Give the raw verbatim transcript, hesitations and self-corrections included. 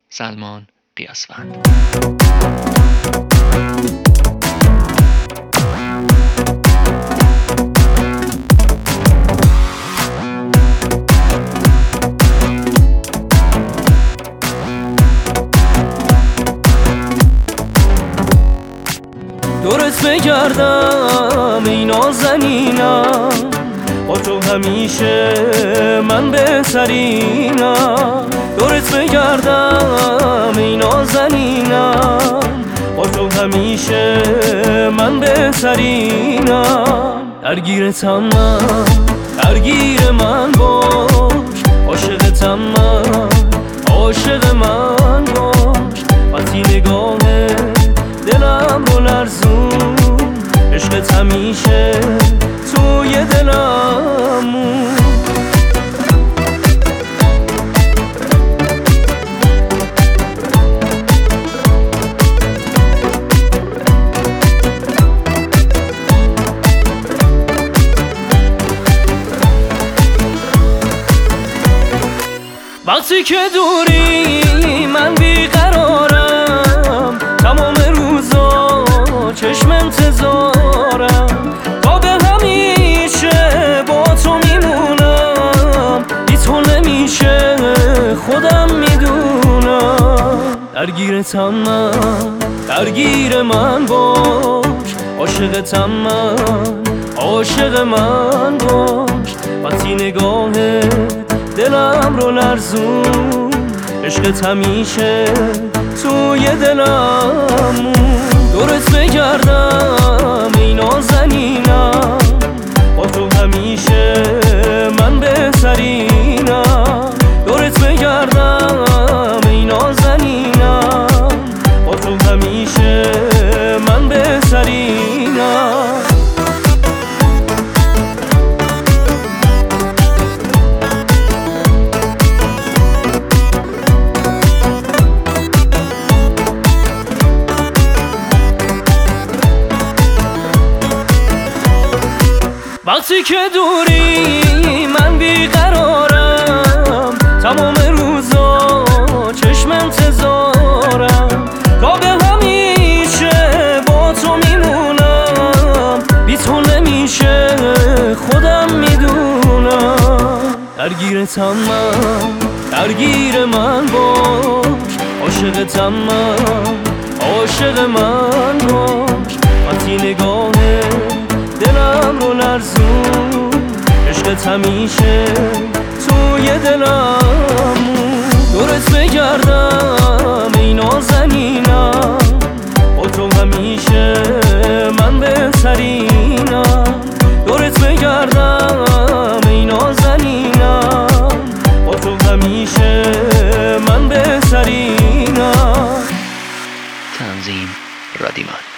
سلمان قیاسفند. دورت بگردم ای نازنینم، با تو همیشه من بهترینم. دورت بگردم ای نازنینم، با تو همیشه من بهترینم. درگیرتم من، درگیر من باش، عاشقتم من، عاشق من باش. وقتی نگاهه دلم رو لرزون، عشقت همیشه توی دلم مون. وقتی که دوری من بیقرارم، تمام روزا چشم انتظارم. تا به همیشه با تو میمونم، بی تو نمیشه خودم میدونم. درگیرتم من، درگیر من باش، عاشقتم من، عاشق من باش. وقتی نگاهت دلم رو لرزون، عشقت همیشه توی دلم مون. دورت بگردم ای نازنینم، با تو همیشه من بهترینم. دورت بگردم ای نازنینم، با تو همیشه من بهترینم. وقتی که دوری من بیقرارم، تمام روزا چشم انتظارم. تا به همیشه با تو میمونم، بی تو نمیشه خودم میدونم. درگیرتم من، درگیر من باش، عاشقتم من، عاشق من باش. وقتی نگاهه دلم رو لرزون، عشقت همیشه توی دلم. دورت بگردم ای نازنینم، با تو همیشه من بهترینم. دورت بگردم ای نازنینم، با تو همیشه من بهترینم. تنظیم رادیمان.